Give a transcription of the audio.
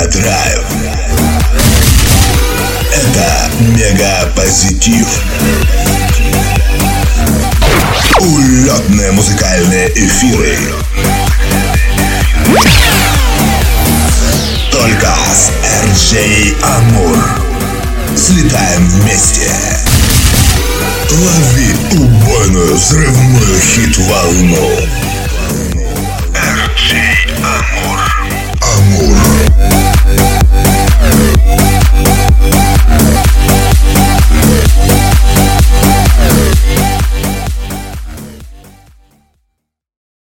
Мегадрайв. Это мегапозитив. Улетные музыкальные эфиры. Только с RJ Amur. Слетаем вместе. Лови убойную взрывную хит-волну. RJ Amur.